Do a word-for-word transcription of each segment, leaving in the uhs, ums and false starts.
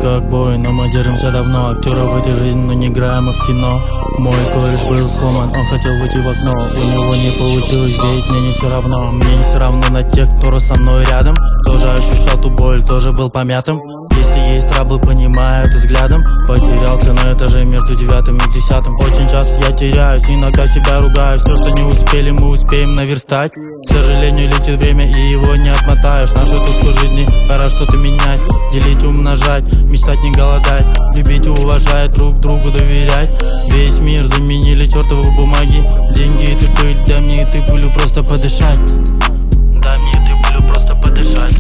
как бой, но мы держимся давно. Актеров в этой жизни, но не играем мы в кино. Мой кореш был сломан, он хотел выйти в окно. У него не получилось, ведь мне не все равно. Мне не все равно на тех, кто рос со мной рядом. Тоже ощущал ту боль, тоже был помятым. Если есть траблы, понимаю это взглядом. Потерялся на этаже между девятым и десятым. Очень часто я теряюсь, иногда себя ругаю. Все, что не успели, мы успеем наверстать. К сожалению, летит время, и его не отмотаешь. Нашу тусклую жизни пора что-то менять. Делить, умножать, мечтать, не голодать. Любить и уважать, друг другу доверять. Весь мир заменили чертовы бумаги. Деньги и ты пыль, дай мне и ты пылю просто подышать. Дай мне и ты пылю просто подышать.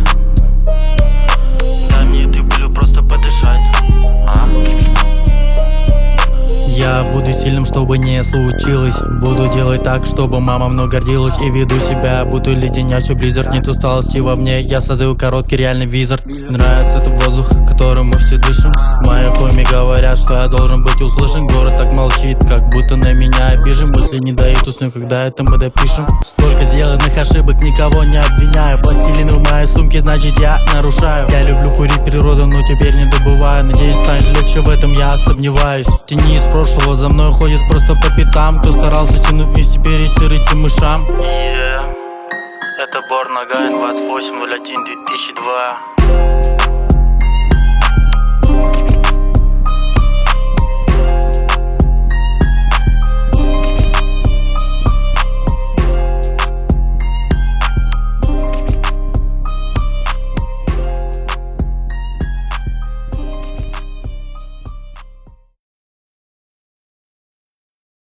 Дай мне и ты пылю просто подышать. А? Я буду сильным, чтобы не случилось. Буду делать так, чтобы мама мной гордилась. И веду себя, будто леденящий близзард. Нет усталости во мне, я создаю короткий реальный визард. Нравится этот воздух, которым мы все дышим. Мои хоми говорят, что я должен быть услышан. Город так молчит, как будто на меня обижен. Мысли не дают уснуть, когда это мы допишем. Столько сделанных ошибок, никого не обвиняю. Пластилин в моей сумке, значит я нарушаю. Я люблю курить природу, но теперь не добываю. Надеюсь, станет легче, в этом я сомневаюсь. Тени из прошлого за мной ходят просто по пятам. Кто старался тянуть вместе, теперь есть сырыть мышам. Yeah. Это Борн Агаин, двадцать восемь ноль один две тысячи два.